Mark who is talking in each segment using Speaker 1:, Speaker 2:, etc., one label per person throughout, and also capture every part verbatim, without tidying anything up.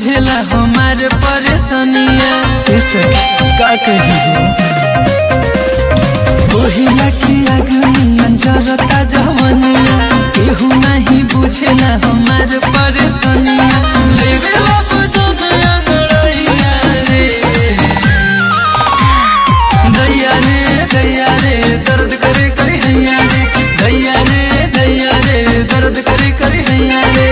Speaker 1: बुझेला हमार परेशानिया का कही ओहिला की आगनी जरता जवनिया केहू नहीं बुझेला हमार परेशानिया लेवेला बदनिया गड़ैया रे दैया रे दैया रे दर्द करे करे हैया रे दैया रे दैया रे दर्द करे करे हैया रे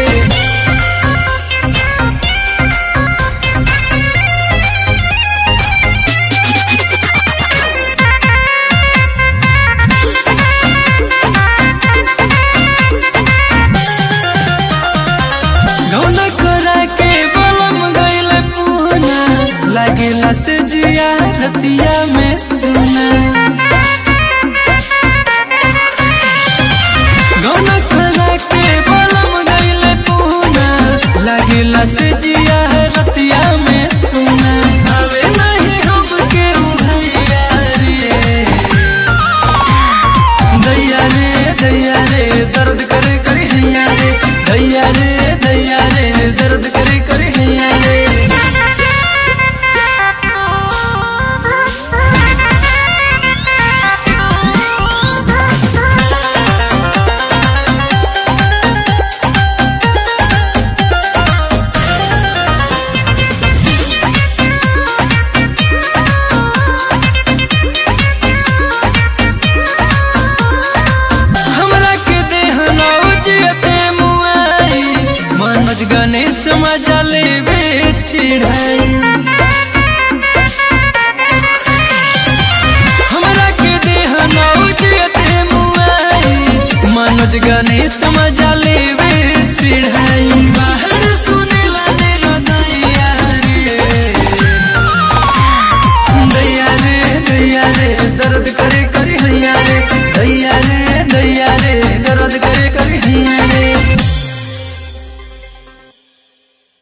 Speaker 1: लागेला से जिया रतिया में सुना गौना खाना के बलम गईले पूना लागेला से जिया रतिया में सुना आवे नहीं हमके उधैया रे दैया रे दैया रे दर्द करे करे हैया रे दैया रे दैया रे दर्द करे करे हैया रे गणेश मजा लेवे चिढ़ाई हमरा के देह नौजियते मुआई मनोज गणेश